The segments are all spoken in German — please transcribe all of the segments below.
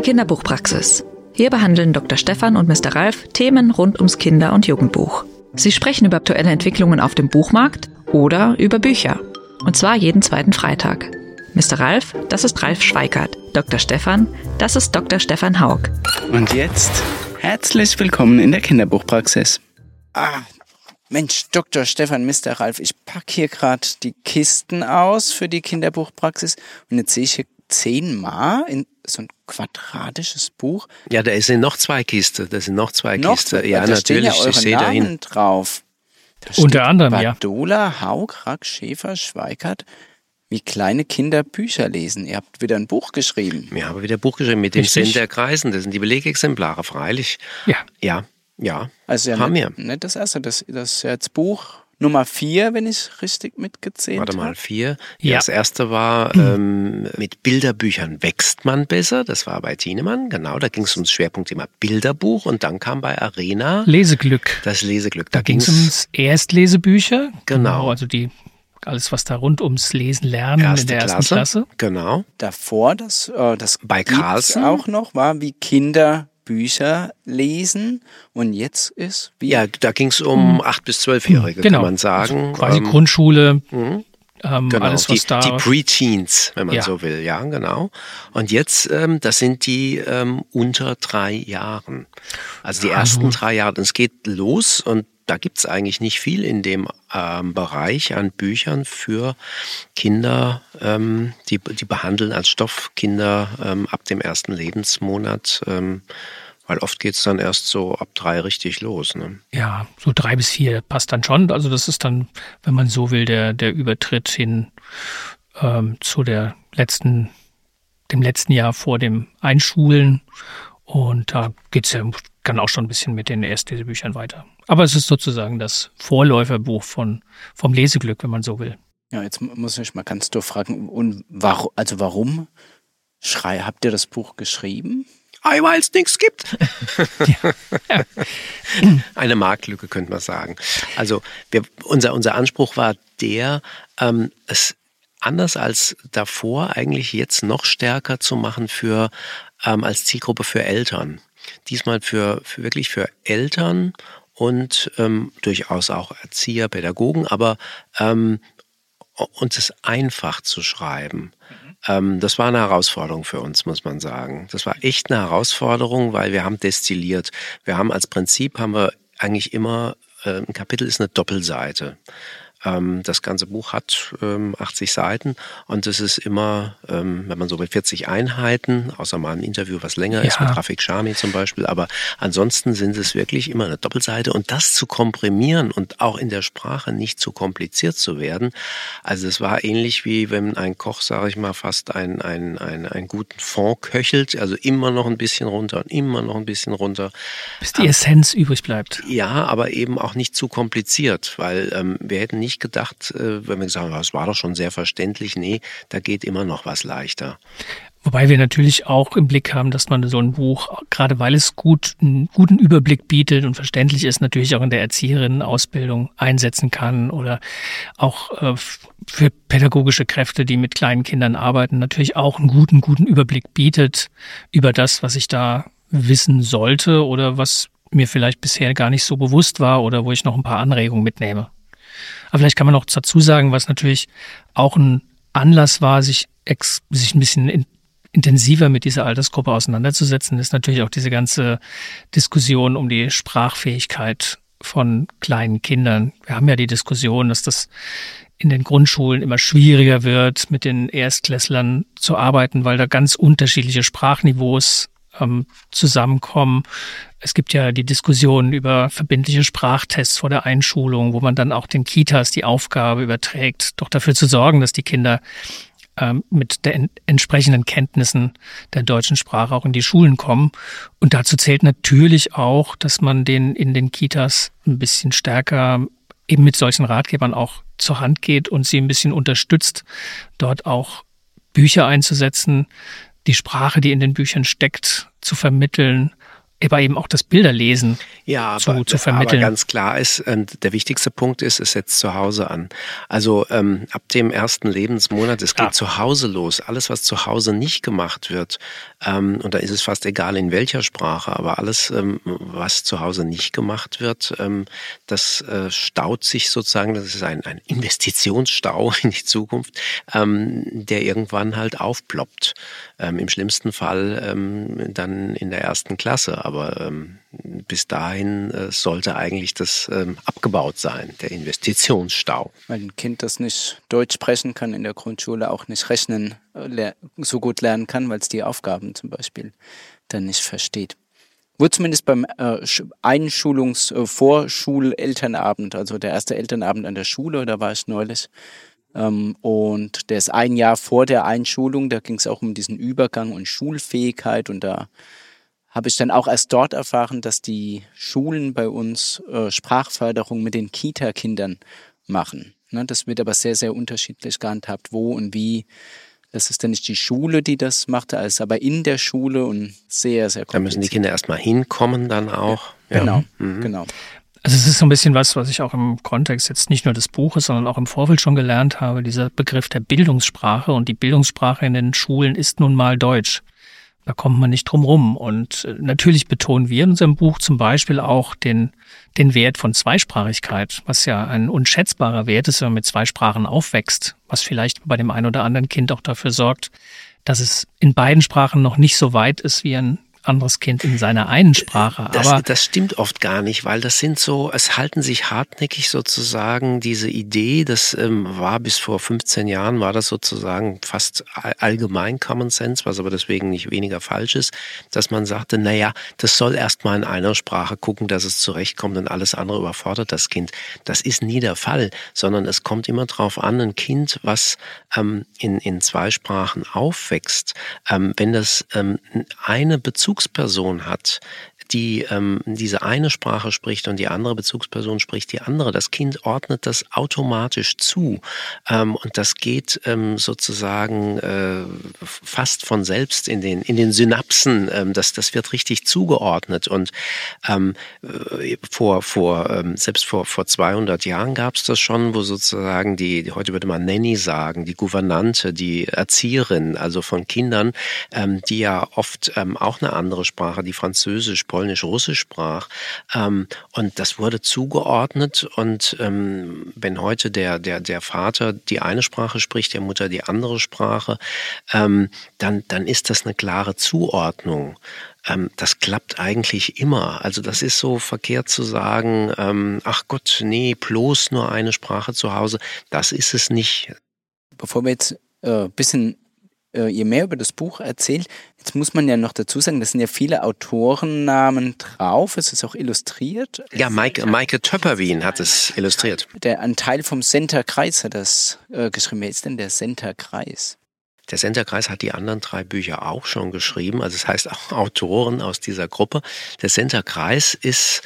Kinderbuchpraxis. Hier behandeln Dr. Stefan und Mr. Ralf Themen rund ums Kinder- und Jugendbuch. Sie sprechen über aktuelle Entwicklungen auf dem Buchmarkt oder über Bücher. Und zwar jeden zweiten Freitag. Mr. Ralf, das ist Ralf Schweikart. Dr. Stefan, das ist Dr. Stefan Haug. Und jetzt herzlich willkommen in der Kinderbuchpraxis. Mensch, Dr. Stefan, Mr. Ralf, ich packe hier gerade die Kisten aus für die Kinderbuchpraxis und jetzt sehe ich hier 10-mal in so ein quadratisches Buch. Ja, da sind noch zwei Kisten. Ja, da stehen natürlich. ja Ich sehe dahin drauf. Da Unter anderem, Badola, Haug, Rack, Schäfer, Schweikart. Wie kleine Kinder Bücher lesen. Ihr habt wieder ein Buch geschrieben. Wir haben wieder ein Buch geschrieben mit dem Senderkreisen. Das sind die Belegexemplare, freilich. Ja. Also haben wir. Nicht das erste, das ist jetzt Buch Nummer 4, wenn ich richtig mitgezählt habe. Warte mal, 4. Ja. Das erste war mit Bilderbüchern wächst man besser. Das war bei Thienemann, genau. Da ging es ums Schwerpunktthema Bilderbuch. Und dann kam bei Arena Leseglück. das Leseglück. Da ging es ums Erstlesebücher. Genau. Also alles, was da rund ums Lesen lernen in der ersten Klasse. Genau. Davor, das Bei Carlsen auch noch, war wie Kinder Bücher lesen. Und jetzt ist wie... Ja, da ging es um 8- bis 12-Jährige, Genau. kann man sagen. Also quasi Grundschule. Genau, Alles, was die Pre-Teens, wenn man so will, ja, genau. Und jetzt, das sind die unter 3 Jahren. Also die ersten 3 Jahre, es geht los und da gibt's eigentlich nicht viel in dem Bereich an Büchern für Kinder, die behandeln als Stoff Kinder ab dem ersten Lebensmonat, weil oft geht's dann erst so ab 3 richtig los. Ne? Ja, so 3 bis 4 passt dann schon. Also das ist dann, wenn man so will, der Übertritt hin zu dem letzten Jahr vor dem Einschulen. Und da geht's ja dann auch schon ein bisschen mit den Erstlesebüchern weiter. Aber es ist sozusagen das Vorläuferbuch vom Leseglück, wenn man so will. Ja, jetzt muss ich mal ganz doof fragen, und warum habt ihr das Buch geschrieben? Weil es nichts gibt. Eine Marktlücke, könnte man sagen. Also unser Anspruch war es anders als davor eigentlich jetzt noch stärker zu machen als Zielgruppe für Eltern. Diesmal wirklich für Eltern und durchaus auch Erzieher, Pädagogen, aber uns es einfach zu schreiben. Das war eine Herausforderung für uns, muss man sagen. Das war echt eine Herausforderung, weil wir haben destilliert. Als Prinzip haben wir eigentlich immer, ein Kapitel ist eine Doppelseite. Das ganze Buch hat 80 Seiten und es ist immer, wenn man so will, 40 Einheiten, außer mal ein Interview, was länger ist, mit Rafik Shami zum Beispiel. Aber ansonsten sind es wirklich immer eine Doppelseite und das zu komprimieren und auch in der Sprache nicht zu kompliziert zu werden. Also es war ähnlich wie wenn ein Koch, sage ich mal, fast einen guten Fond köchelt, also immer noch ein bisschen runter und immer noch ein bisschen runter. Bis die Essenz übrig bleibt. Ja, aber eben auch nicht zu kompliziert, weil wir hätten nicht gedacht, wenn wir gesagt haben, das war doch schon sehr verständlich. Nee, da geht immer noch was leichter. Wobei wir natürlich auch im Blick haben, dass man so ein Buch, gerade weil es einen guten Überblick bietet und verständlich ist, natürlich auch in der Erzieherinnenausbildung einsetzen kann oder auch für pädagogische Kräfte, die mit kleinen Kindern arbeiten, natürlich auch einen guten Überblick bietet über das, was ich da wissen sollte oder was mir vielleicht bisher gar nicht so bewusst war oder wo ich noch ein paar Anregungen mitnehme. Aber vielleicht kann man noch dazu sagen, was natürlich auch ein Anlass war, sich ein bisschen intensiver mit dieser Altersgruppe auseinanderzusetzen, ist natürlich auch diese ganze Diskussion um die Sprachfähigkeit von kleinen Kindern. Wir haben ja die Diskussion, dass das in den Grundschulen immer schwieriger wird, mit den Erstklässlern zu arbeiten, weil da ganz unterschiedliche Sprachniveaus zusammenkommen. Es gibt ja die Diskussion über verbindliche Sprachtests vor der Einschulung, wo man dann auch den Kitas die Aufgabe überträgt, doch dafür zu sorgen, dass die Kinder mit den entsprechenden Kenntnissen der deutschen Sprache auch in die Schulen kommen. Und dazu zählt natürlich auch, dass man denen in den Kitas ein bisschen stärker eben mit solchen Ratgebern auch zur Hand geht und sie ein bisschen unterstützt, dort auch Bücher einzusetzen, die Sprache, die in den Büchern steckt, zu vermitteln, aber eben auch das Bilderlesen zu vermitteln. Aber ganz klar ist, der wichtigste Punkt ist, es setzt zu Hause an. Also ab dem ersten Lebensmonat, es geht zu Hause los. Alles, was zu Hause nicht gemacht wird, und da ist es fast egal in welcher Sprache, aber alles, was zu Hause nicht gemacht wird, das staut sich sozusagen, das ist ein Investitionsstau in die Zukunft, der irgendwann halt aufploppt. Im schlimmsten Fall dann in der ersten Klasse, aber bis dahin sollte eigentlich das abgebaut sein, der Investitionsstau. Weil ein Kind, das nicht Deutsch sprechen kann in der Grundschule, auch nicht rechnen so gut lernen kann, weil es die Aufgaben zum Beispiel dann nicht versteht. Wurde zumindest beim Vorschulelternabend, also der erste Elternabend an der Schule, da war ich neulich, und der ist ein Jahr vor der Einschulung, da ging es auch um diesen Übergang und Schulfähigkeit, und da habe ich dann auch erst dort erfahren, dass die Schulen bei uns Sprachförderung mit den Kita-Kindern machen. Ne, das wird aber sehr, sehr unterschiedlich gehandhabt, wo und wie. Das ist dann nicht die Schule, die das macht, als aber in der Schule und sehr, sehr kompliziert. Da müssen die Kinder erstmal hinkommen dann auch. Ja. Genau. Also es ist so ein bisschen was ich auch im Kontext jetzt nicht nur des Buches, sondern auch im Vorfeld schon gelernt habe, dieser Begriff der Bildungssprache. Und die Bildungssprache in den Schulen ist nun mal Deutsch. Da kommt man nicht drum rum. Und natürlich betonen wir in unserem Buch zum Beispiel auch den Wert von Zweisprachigkeit, was ja ein unschätzbarer Wert ist, wenn man mit zwei Sprachen aufwächst, was vielleicht bei dem einen oder anderen Kind auch dafür sorgt, dass es in beiden Sprachen noch nicht so weit ist wie ein anderes Kind in seiner einen Sprache. Aber das stimmt oft gar nicht, weil es halten sich hartnäckig sozusagen diese Idee, das war bis vor 15 Jahren, war das sozusagen fast allgemein Common Sense, was aber deswegen nicht weniger falsch ist, dass man sagte, naja, das soll erstmal in einer Sprache gucken, dass es zurechtkommt und alles andere überfordert das Kind. Das ist nie der Fall, sondern es kommt immer drauf an, ein Kind, was in zwei Sprachen aufwächst, wenn das eine Bezugsperson hat, die diese eine Sprache spricht und die andere Bezugsperson spricht die andere. Das Kind ordnet das automatisch zu und das geht sozusagen fast von selbst in den Synapsen. Das wird richtig zugeordnet und selbst vor 200 Jahren gab es das schon, wo sozusagen heute würde man Nanny sagen, die Gouvernante, die Erzieherin, also von Kindern, die ja oft auch eine andere Sprache, die Französisch, Polnisch, Russisch sprach. Und das wurde zugeordnet und wenn heute der Vater die eine Sprache spricht, der Mutter die andere Sprache, dann ist das eine klare Zuordnung. Das klappt eigentlich immer. Also das ist so verkehrt zu sagen, ach Gott, nee, bloß nur eine Sprache zu Hause. Das ist es nicht. Bevor wir jetzt bisschen ihr mehr über das Buch erzählt, jetzt muss man ja noch dazu sagen, das sind ja viele Autorennamen drauf, es ist auch illustriert. Ja, Maike Töpperwien hat es illustriert. Ein Teil vom Center-Kreis hat das geschrieben. Wer ist denn der Center-Kreis? Der Center-Kreis hat die anderen 3 Bücher auch schon geschrieben, also das heißt auch Autoren aus dieser Gruppe. Der Center-Kreis ist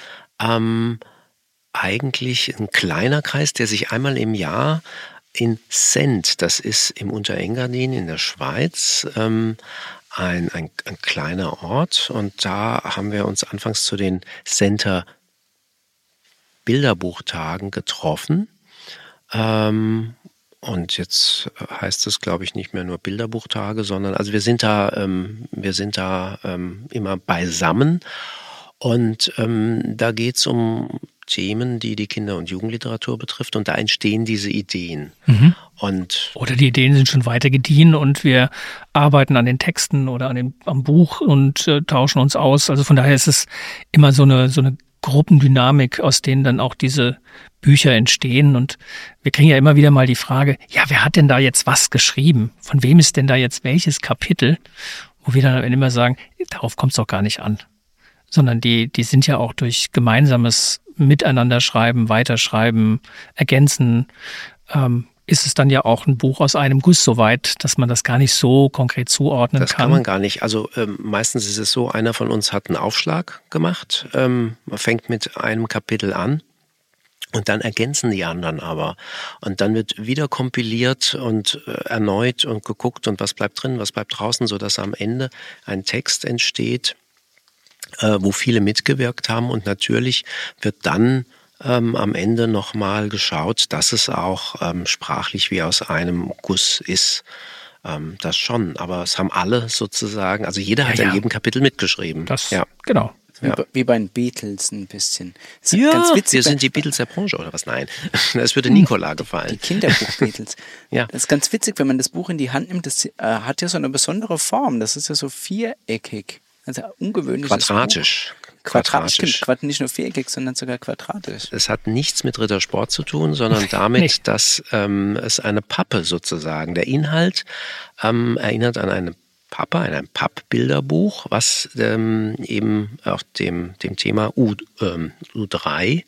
eigentlich ein kleiner Kreis, der sich einmal im Jahr in Sent, das ist im Unterengadin in der Schweiz, ein kleiner Ort. Und da haben wir uns anfangs zu den Senter Bilderbuchtagen getroffen. Und jetzt heißt es, glaube ich, nicht mehr nur Bilderbuchtage, sondern also wir sind da immer beisammen. Und da geht es um Themen, die Kinder- und Jugendliteratur betrifft, und da entstehen diese Ideen. Mhm. Oder die Ideen sind schon weiter gediehen und wir arbeiten an den Texten oder am Buch und tauschen uns aus. Also von daher ist es immer so eine Gruppendynamik, aus denen dann auch diese Bücher entstehen. Und wir kriegen ja immer wieder mal die Frage, ja, wer hat denn da jetzt was geschrieben? Von wem ist denn da jetzt welches Kapitel? Wo wir dann immer sagen, darauf kommt es doch gar nicht an. Sondern die sind ja auch durch gemeinsames Miteinander schreiben, weiterschreiben, ergänzen, ist es dann ja auch ein Buch aus einem Guss soweit, dass man das gar nicht so konkret zuordnen kann. Das kann man gar nicht. Also meistens ist es so, einer von uns hat einen Aufschlag gemacht, man fängt mit einem Kapitel an und dann ergänzen die anderen aber. Und dann wird wieder kompiliert und erneut und geguckt und was bleibt drin, was bleibt draußen, sodass am Ende ein Text entsteht, wo viele mitgewirkt haben. Und natürlich wird dann am Ende nochmal geschaut, dass es auch sprachlich wie aus einem Guss ist. Das schon, aber es haben alle sozusagen, also jeder hat in jedem Kapitel mitgeschrieben. Genau. Ja. Wie bei den Beatles ein bisschen. Ja, ganz witzig, wir sind die Beatles der Branche oder was? Nein, das würde Nicola gefallen. Die Kinderbuch-Beatles. Das ist ganz witzig, wenn man das Buch in die Hand nimmt, das hat ja so eine besondere Form. Das ist ja so viereckig. Also ungewöhnlich. Quadratisch. Quadratisch. Nicht nur viereckig, sondern sogar quadratisch. Es hat nichts mit Rittersport zu tun, sondern damit, dass es eine Pappe sozusagen, der Inhalt erinnert an eine Pappe, ein Pappbilderbuch, was eben auch dem Thema U3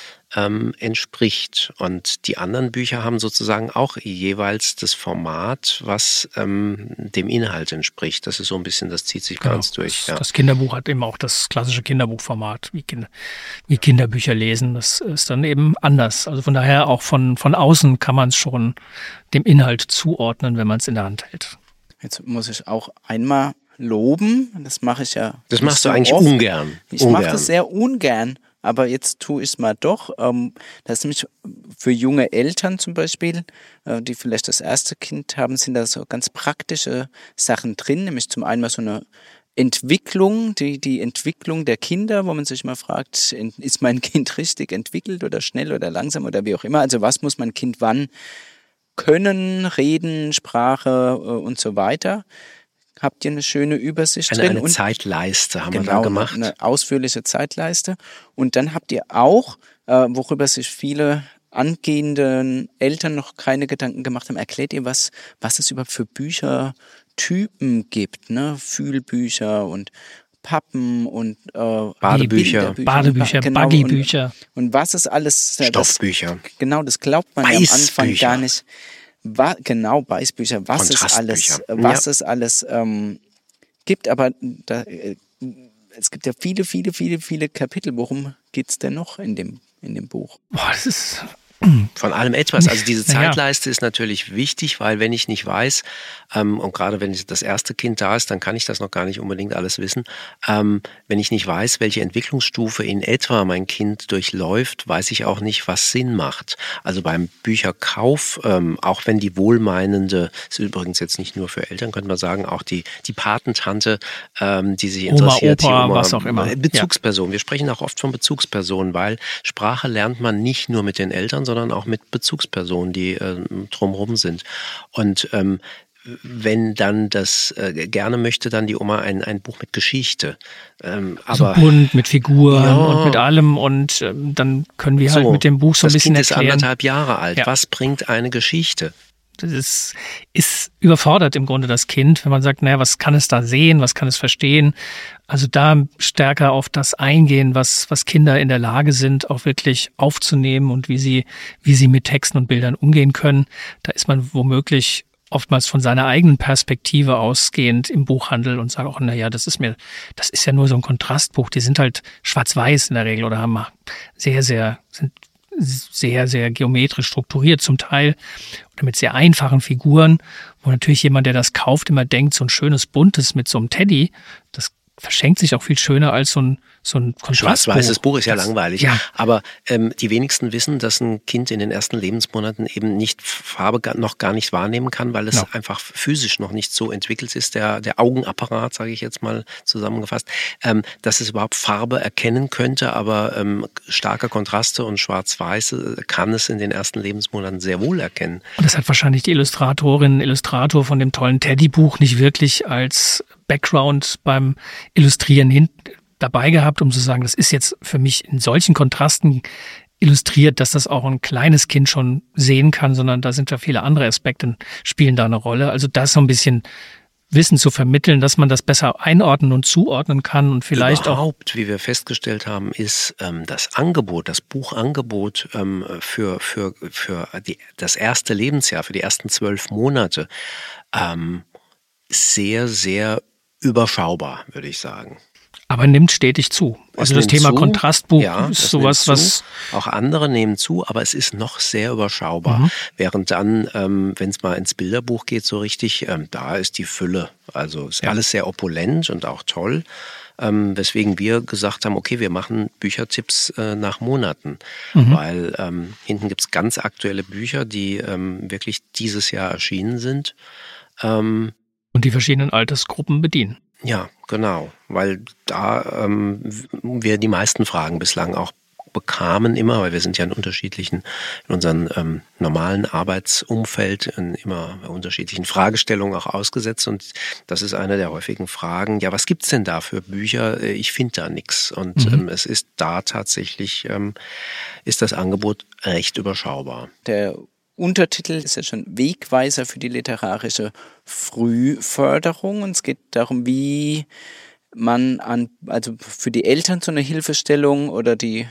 entspricht. Und die anderen Bücher haben sozusagen auch jeweils das Format, was dem Inhalt entspricht. Das ist so ein bisschen, das zieht sich bei uns durch. Das Kinderbuch hat eben auch das klassische Kinderbuchformat, wie Kinderbücher lesen. Das ist dann eben anders. Also von daher auch von außen kann man es schon dem Inhalt zuordnen, wenn man es in der Hand hält. Jetzt muss ich auch einmal loben. Das mache ich ja. Das machst du eigentlich ungern. Ich mache das sehr ungern, aber jetzt tue ich es mal doch. Das ist nämlich für junge Eltern zum Beispiel, die vielleicht das erste Kind haben, sind da so ganz praktische Sachen drin. Nämlich zum einen mal so eine Entwicklung, die Entwicklung der Kinder, wo man sich mal fragt, ist mein Kind richtig entwickelt oder schnell oder langsam oder wie auch immer. Also was muss mein Kind wann können, reden, Sprache und so weiter. Habt ihr eine schöne Übersicht drin? Eine Zeitleiste haben wir da gemacht. Eine ausführliche Zeitleiste. Und dann habt ihr auch, worüber sich viele angehenden Eltern noch keine Gedanken gemacht haben, erklärt ihr, was es überhaupt für Büchertypen gibt, ne? Fühlbücher und Pappen und Badebücher, genau, Buggybücher. Und was ist alles? Stoffbücher. Das glaubt man ja am Anfang gar nicht. Beißbücher, was es alles gibt. Aber es gibt ja viele Kapitel. Worum geht es denn noch in dem Buch? Boah, das ist von allem etwas. Also diese Zeitleiste ist natürlich wichtig, weil wenn ich nicht weiß, und gerade wenn das erste Kind da ist, dann kann ich das noch gar nicht unbedingt alles wissen. Wenn ich nicht weiß, welche Entwicklungsstufe in etwa mein Kind durchläuft, weiß ich auch nicht, was Sinn macht. Also beim Bücherkauf, auch wenn die wohlmeinende, ist übrigens jetzt nicht nur für Eltern, könnte man sagen, auch die Patentante, die sich interessiert, Opa, was auch immer. Bezugsperson. Wir sprechen auch oft von Bezugspersonen, weil Sprache lernt man nicht nur mit den Eltern, sondern auch mit Bezugspersonen, die drumherum sind. Und wenn dann gerne möchte dann die Oma ein Buch mit Geschichte. Aber so bunt, mit Figuren und mit allem und dann können wir halt mit dem Buch so ein bisschen erklären. Das Kind ist 1,5 Jahre alt. Was bringt eine Geschichte? Das ist überfordert im Grunde das Kind, wenn man sagt, naja, was kann es da sehen, was kann es verstehen? Also da stärker auf das eingehen, was Kinder in der Lage sind, auch wirklich aufzunehmen und wie sie mit Texten und Bildern umgehen können. Da ist man womöglich oftmals von seiner eigenen Perspektive ausgehend im Buchhandel und sagt auch, naja, das ist ja nur so ein Kontrastbuch. Die sind halt schwarz-weiß in der Regel oder sind sehr, sehr geometrisch strukturiert zum Teil oder mit sehr einfachen Figuren, wo natürlich jemand, der das kauft, immer denkt, so ein schönes Buntes mit so einem Teddy, das verschenkt sich auch viel schöner als so ein Kontrastbuch. Schwarz-weißes Buch ist ja langweilig. Ja. Aber die wenigsten wissen, dass ein Kind in den ersten Lebensmonaten eben nicht Farbe noch gar nicht wahrnehmen kann, weil es einfach physisch noch nicht so entwickelt ist, der Augenapparat, sage ich jetzt mal zusammengefasst, dass es überhaupt Farbe erkennen könnte, aber starke Kontraste und Schwarz-Weiß kann es in den ersten Lebensmonaten sehr wohl erkennen. Und das hat wahrscheinlich die Illustrator von dem tollen Teddy-Buch nicht wirklich als Background beim Illustrieren dabei gehabt, um zu sagen, das ist jetzt für mich in solchen Kontrasten illustriert, dass das auch ein kleines Kind schon sehen kann, sondern da sind ja viele andere Aspekte, spielen da eine Rolle. Also das so ein bisschen Wissen zu vermitteln, dass man das besser einordnen und zuordnen kann und vielleicht überhaupt, wie wir festgestellt haben, ist das Buchangebot für das erste Lebensjahr, für die ersten 12 Monate sehr, sehr überschaubar, würde ich sagen. Aber nimmt stetig zu. Also das Thema Kontrastbuch ist sowas, was... Auch andere nehmen zu, aber es ist noch sehr überschaubar. Während dann, wenn es mal ins Bilderbuch geht, so richtig, da ist die Fülle. Also ist alles sehr opulent und auch toll. Weswegen wir gesagt haben, okay, wir machen Büchertipps nach Monaten. Weil hinten gibt's ganz aktuelle Bücher, die wirklich dieses Jahr erschienen sind. Und die verschiedenen Altersgruppen bedienen. Ja, genau, weil da wir die meisten Fragen bislang auch bekamen immer, weil wir sind ja in unserem normalen Arbeitsumfeld immer unterschiedlichen Fragestellungen auch ausgesetzt, und das ist eine der häufigen Fragen, ja, was gibt's denn da für Bücher? Ich finde da nichts, und es ist da tatsächlich, ist das Angebot recht überschaubar. Der Untertitel ist ja schon Wegweiser für die literarische Frühförderung, und es geht darum, wie man also für die Eltern so eine Hilfestellung oder die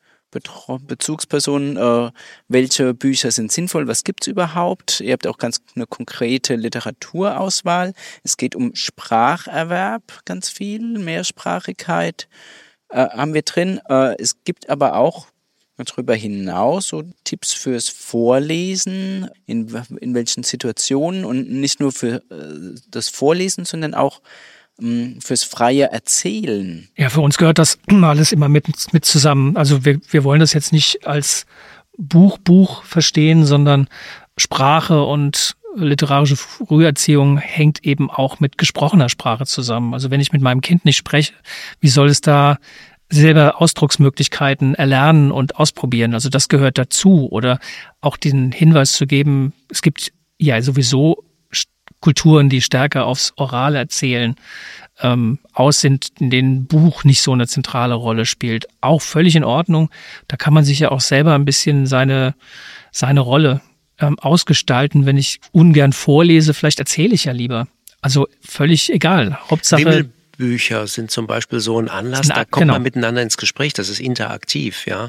Bezugspersonen, welche Bücher sind sinnvoll, was gibt's überhaupt? Ihr habt auch ganz eine konkrete Literaturauswahl. Es geht um Spracherwerb, ganz viel, Mehrsprachigkeit haben wir drin. Es gibt aber auch darüber hinaus so Tipps fürs Vorlesen, in welchen Situationen, und nicht nur für das Vorlesen, sondern auch fürs freie Erzählen. Ja, für uns gehört das alles immer mit zusammen. Also wir wollen das jetzt nicht als Buch verstehen, sondern Sprache und literarische Früherziehung hängt eben auch mit gesprochener Sprache zusammen. Also wenn ich mit meinem Kind nicht spreche, wie soll es da selber Ausdrucksmöglichkeiten erlernen und ausprobieren? Also das gehört dazu. Oder auch den Hinweis zu geben, es gibt ja sowieso Kulturen, die stärker aufs Orale erzählen aus sind, in denen Buch nicht so eine zentrale Rolle spielt. Auch völlig in Ordnung. Da kann man sich ja auch selber ein bisschen seine Rolle ausgestalten. Wenn ich ungern vorlese, vielleicht erzähle ich ja lieber. Also völlig egal. Hauptsache... Bücher sind zum Beispiel so ein Anlass, da kommt man miteinander ins Gespräch, das ist interaktiv, ja.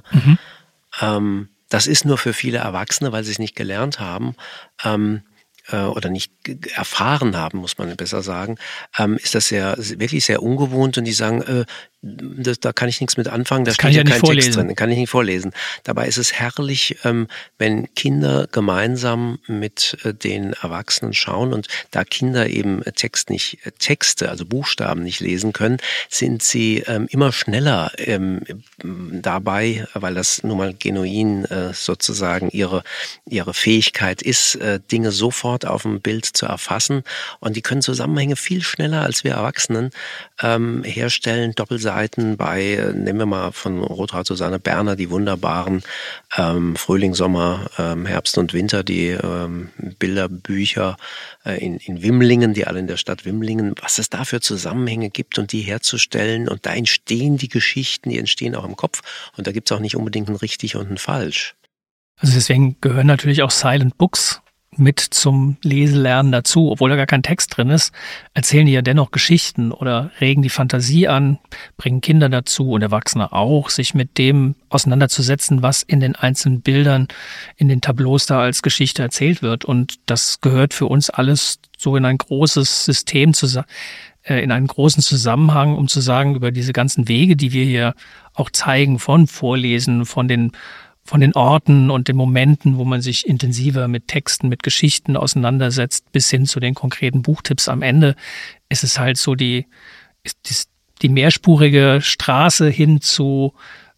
Das ist nur für viele Erwachsene, weil sie es nicht gelernt haben, oder nicht erfahren haben, muss man besser sagen, ist das wirklich sehr ungewohnt, und die sagen, da kann ich nichts mit anfangen, da steht ja kein Text drin, kann ich nicht vorlesen. Dabei ist es herrlich, wenn Kinder gemeinsam mit den Erwachsenen schauen, und da Kinder eben Texte, also Buchstaben nicht lesen können, sind sie immer schneller dabei, weil das nun mal genuin sozusagen ihre Fähigkeit ist, Dinge sofort auf dem Bild zu erfassen, und die können Zusammenhänge viel schneller als wir Erwachsenen herstellen, Doppelseiten bei, nehmen wir mal von Rotraud Susanne Berner, die wunderbaren Frühling, Sommer, Herbst und Winter, die Bilderbücher in Wimlingen, die alle in der Stadt Wimlingen, was es da für Zusammenhänge gibt und die herzustellen, und da entstehen die Geschichten, die entstehen auch im Kopf, und da gibt es auch nicht unbedingt ein richtig und ein falsch. Also deswegen gehören natürlich auch Silent Books mit zum Leselernen dazu, obwohl da gar kein Text drin ist, erzählen die ja dennoch Geschichten oder regen die Fantasie an, bringen Kinder dazu und Erwachsene auch, sich mit dem auseinanderzusetzen, was in den einzelnen Bildern, in den Tableaus da als Geschichte erzählt wird. Und das gehört für uns alles so in ein großes System in einen großen Zusammenhang, um zu sagen, über diese ganzen Wege, die wir hier auch zeigen, von Vorlesen, von den Orten und den Momenten, wo man sich intensiver mit Texten, mit Geschichten auseinandersetzt, bis hin zu den konkreten Buchtipps am Ende, ist es halt so die mehrspurige Straße hin zu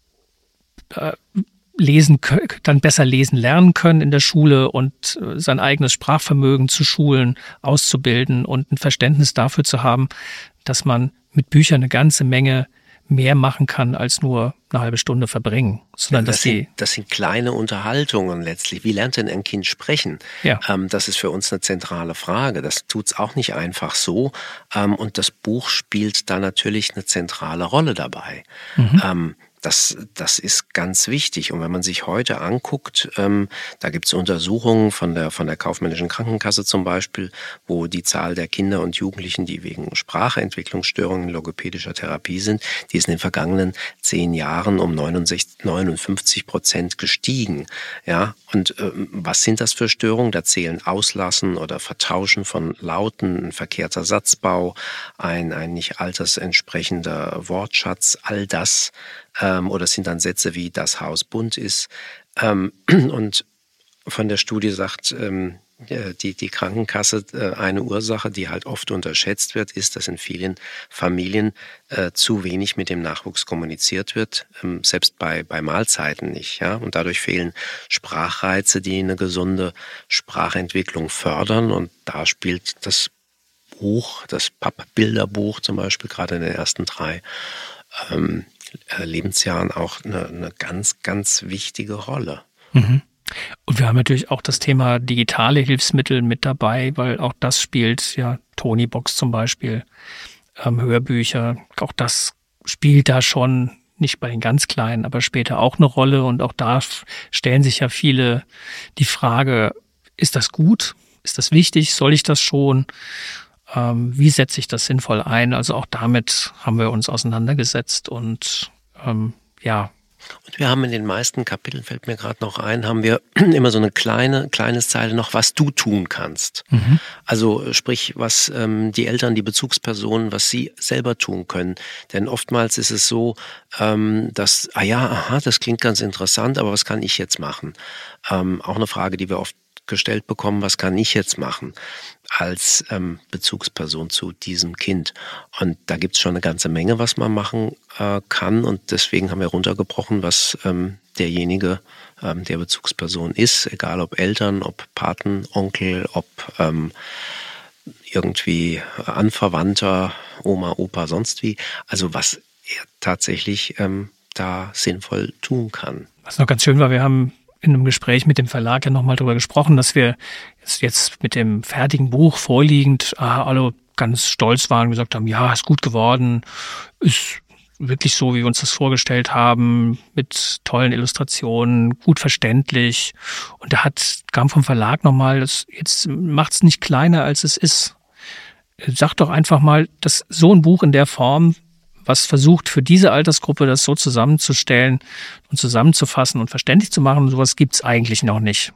dann besser lesen lernen können in der Schule und sein eigenes Sprachvermögen zu schulen, auszubilden und ein Verständnis dafür zu haben, dass man mit Büchern eine ganze Menge mehr machen kann, als nur eine halbe Stunde verbringen. Sondern das sind kleine Unterhaltungen letztlich. Wie lernt denn ein Kind sprechen? Ja. Das ist für uns eine zentrale Frage. Das tut's auch nicht einfach so. Und das Buch spielt da natürlich eine zentrale Rolle dabei. Das ist ganz wichtig. Und wenn man sich heute anguckt, da gibt es Untersuchungen von der Kaufmännischen Krankenkasse zum Beispiel, wo die Zahl der Kinder und Jugendlichen, die wegen Sprachentwicklungsstörungen in logopädischer Therapie sind, die ist in den vergangenen 10 Jahren um 59% gestiegen. Ja, und was sind das für Störungen? Da zählen Auslassen oder Vertauschen von Lauten, ein verkehrter Satzbau, ein nicht altersentsprechender Wortschatz, all das. Oder es sind dann Sätze wie das Haus bunt ist. Und von der Studie sagt die Krankenkasse, eine Ursache, die halt oft unterschätzt wird, ist, dass in vielen Familien zu wenig mit dem Nachwuchs kommuniziert wird, selbst bei Mahlzeiten nicht. Ja? Und dadurch fehlen Sprachreize, die eine gesunde Sprachentwicklung fördern. Und da spielt das Buch, das Pappbilderbuch zum Beispiel, gerade in den ersten 3 Lebensjahren auch eine ganz, ganz wichtige Rolle. Mhm. Und wir haben natürlich auch das Thema digitale Hilfsmittel mit dabei, weil auch das spielt, ja, Tonybox zum Beispiel, Hörbücher, auch das spielt da schon, nicht bei den ganz Kleinen, aber später auch eine Rolle. Und auch da stellen sich ja viele die Frage, ist das gut? Ist das wichtig? Soll ich das schon? Wie setze ich das sinnvoll ein? Also auch damit haben wir uns auseinandergesetzt und ja. Und wir haben in den meisten Kapiteln, fällt mir gerade noch ein, haben wir immer so eine kleines Zeile noch, was du tun kannst. Mhm. Also sprich, was die Eltern, die Bezugspersonen, was sie selber tun können. Denn oftmals ist es so, dass, das klingt ganz interessant, aber was kann ich jetzt machen? Auch eine Frage, die wir oft gestellt bekommen, was kann ich jetzt machen als Bezugsperson zu diesem Kind? Und da gibt es schon eine ganze Menge, was man machen kann. Und deswegen haben wir runtergebrochen, was derjenige, der Bezugsperson ist, egal ob Eltern, ob Paten, Onkel, ob irgendwie Anverwandter, Oma, Opa, sonst wie. Also was er tatsächlich da sinnvoll tun kann. Was noch ganz schön war, wir haben in einem Gespräch mit dem Verlag ja nochmal darüber gesprochen, dass wir jetzt mit dem fertigen Buch vorliegend alle ganz stolz waren und gesagt haben, ja, ist gut geworden, ist wirklich so, wie wir uns das vorgestellt haben, mit tollen Illustrationen, gut verständlich. Und da kam vom Verlag nochmal, jetzt macht's nicht kleiner, als es ist. Sagt doch einfach mal, dass so ein Buch in der Form, was versucht, für diese Altersgruppe das so zusammenzustellen und zusammenzufassen und verständlich zu machen, sowas gibt's eigentlich noch nicht.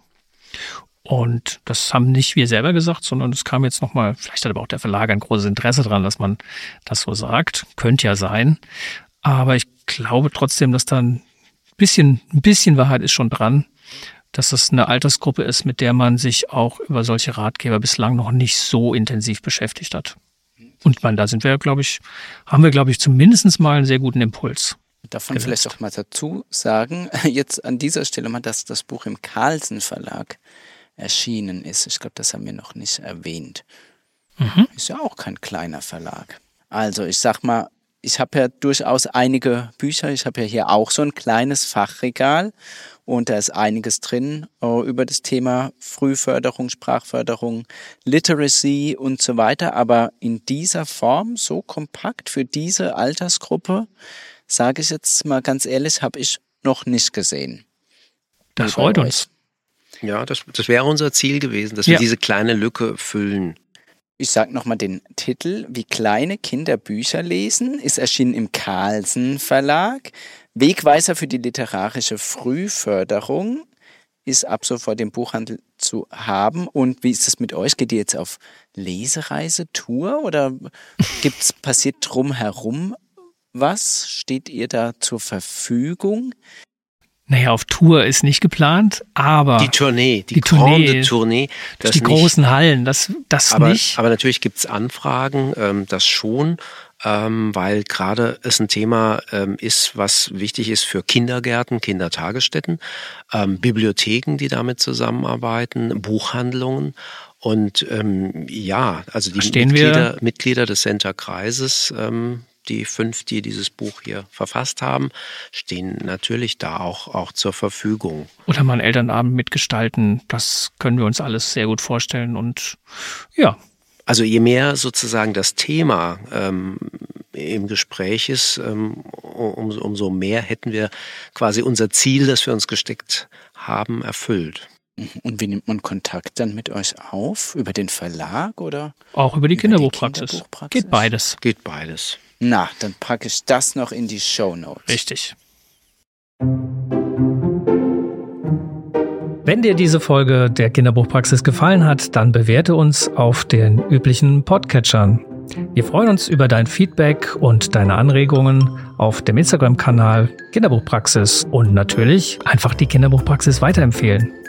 Und das haben nicht wir selber gesagt, sondern es kam jetzt nochmal, vielleicht hat aber auch der Verlag ein großes Interesse dran, dass man das so sagt. Könnte ja sein. Aber ich glaube trotzdem, dass da ein bisschen Wahrheit ist schon dran, dass es eine Altersgruppe ist, mit der man sich auch über solche Ratgeber bislang noch nicht so intensiv beschäftigt hat. Und da haben wir zumindest mal einen sehr guten Impuls. Darf man vielleicht auch mal dazu sagen, jetzt an dieser Stelle mal, dass das Buch im Carlsen Verlag erschienen ist. Ich glaube, das haben wir noch nicht erwähnt. Mhm. Ist ja auch kein kleiner Verlag. Also ich sag mal, ich habe ja durchaus einige Bücher. Ich habe ja hier auch so ein kleines Fachregal und da ist einiges drin über das Thema Frühförderung, Sprachförderung, Literacy und so weiter. Aber in dieser Form, so kompakt für diese Altersgruppe, sage ich jetzt mal ganz ehrlich, habe ich noch nicht gesehen. Das freut uns. Ja, das wäre unser Ziel gewesen, dass wir diese kleine Lücke füllen. Ich sage nochmal den Titel, wie kleine Kinder Bücher lesen, ist erschienen im Carlsen Verlag. Wegweiser für die literarische Frühförderung ist ab sofort im Buchhandel zu haben. Und wie ist es mit euch? Geht ihr jetzt auf Lesereise-Tour oder passiert drumherum was? Steht ihr da zur Verfügung? Naja, auf Tour ist nicht geplant, aber die grande Tournee. Die großen Hallen, das nicht. Aber natürlich gibt's Anfragen, das schon, weil gerade es ein Thema ist, was wichtig ist für Kindergärten, Kindertagesstätten, Bibliotheken, die damit zusammenarbeiten, Buchhandlungen. Und also die Mitglieder des Center-Kreises, die 5, die dieses Buch hier verfasst haben, stehen natürlich da auch zur Verfügung. Oder mal einen Elternabend mitgestalten, das können wir uns alles sehr gut vorstellen und ja. Also je mehr sozusagen das Thema im Gespräch ist umso mehr hätten wir quasi unser Ziel, das wir uns gesteckt haben, erfüllt. Und wie nimmt man Kontakt dann mit euch auf? Über den Verlag oder? Auch über die Kinderbuchpraxis. Geht beides. Geht beides. Na, dann packe ich das noch in die Shownotes. Richtig. Wenn dir diese Folge der Kinderbuchpraxis gefallen hat, dann bewerte uns auf den üblichen Podcatchern. Wir freuen uns über dein Feedback und deine Anregungen auf dem Instagram-Kanal Kinderbuchpraxis und natürlich einfach die Kinderbuchpraxis weiterempfehlen.